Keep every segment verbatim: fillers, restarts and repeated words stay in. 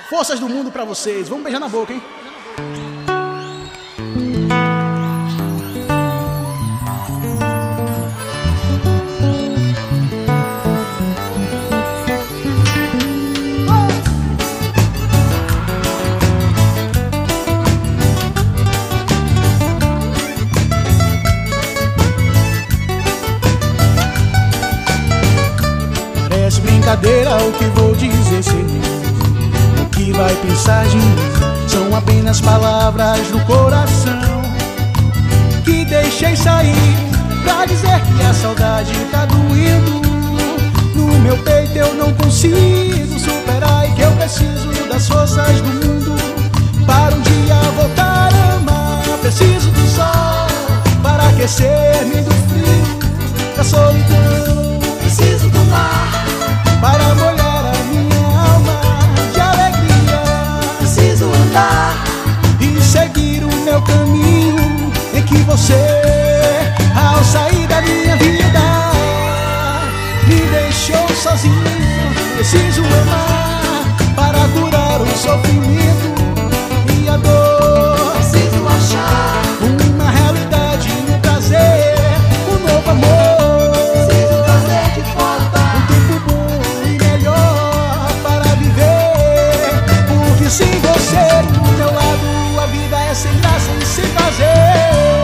Forças do mundo pra vocês. Vamos beijar na boca, hein? Parece brincadeira o que vou dizer, Senhor. O que vai pensar de mim são apenas palavras do coração que deixei sair pra dizer que a saudade tá doendo no meu peito. Eu não consigo superar e que eu preciso das forças do mundo para um dia voltar a amar. Preciso do sol para aquecer-me do frio da solidão. Preciso do mar para molhar a minha alma de alegria. Preciso andar e seguir o meu caminho em que você, ao sair da minha vida, me deixou sozinho. Preciso amar para curar o sofrimento e a dor. Preciso achar uma realidade, um prazer, um novo amor. Preciso trazer de volta um tempo bom e melhor para viver. Porque sem você do meu lado, a vida é sem graça e sem prazer.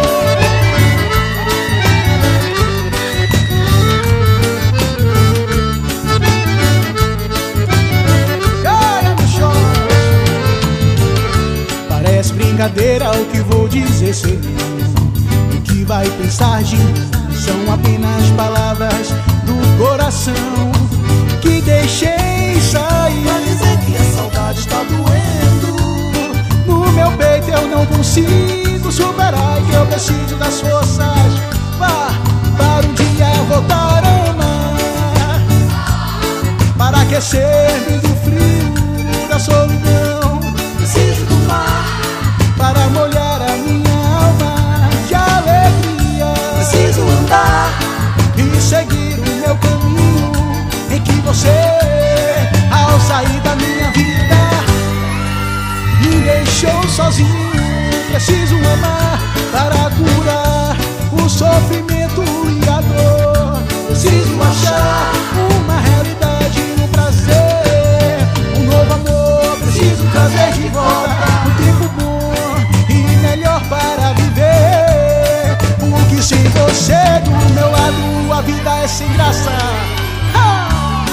Parece brincadeira o que vou dizer, Senhor. O que vai pensar de mim são apenas palavras do coração que deixei sair pra dizer que a saudade está doendo no meu peito. Eu não consigo superar e que eu preciso das forças Vá, para um dia voltar a amar, para aquecer-me do frio da solidão. Preciso do mar para molhar a minha alma de alegria. Preciso andar e seguir o meu caminho em que você, ao sair da minha vida, me deixou sozinho. Preciso amar para curar o sofrimento e a dor. Preciso achar uma realidade, um prazer, um novo amor. Preciso trazer de volta um tempo bom e melhor para viver. Porque sem você do meu lado, a vida é sem graça. Ah!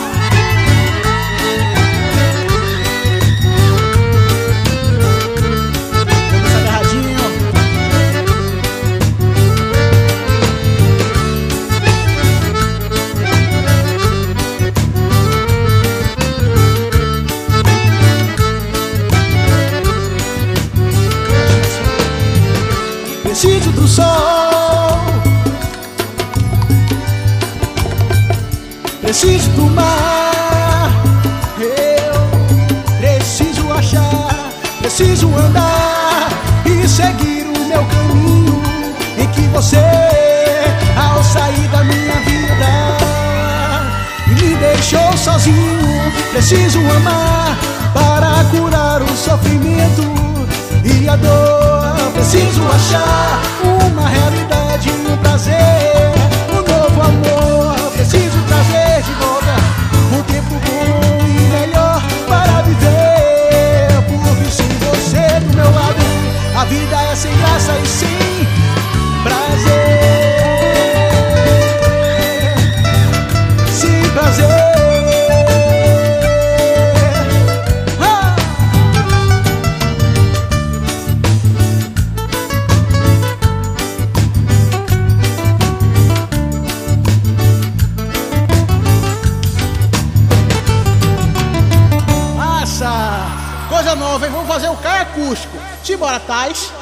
Vamos agarradinho. Preciso do sol, preciso do mar. Eu preciso achar, preciso andar e seguir o meu caminho em que você, ao sair da minha vida, me deixou sozinho. Preciso amar para curar o sofrimento e a dor. Preciso achar uma realidade, um prazer, um novo amor. Preciso trazer de volta um tempo bom e melhor para viver. Porque sem você do meu lado, a vida é sem graça e sem prazer. Sem prazer. Coisa nova, hein? Vamos fazer o Caio acústico. Simbora, Tais.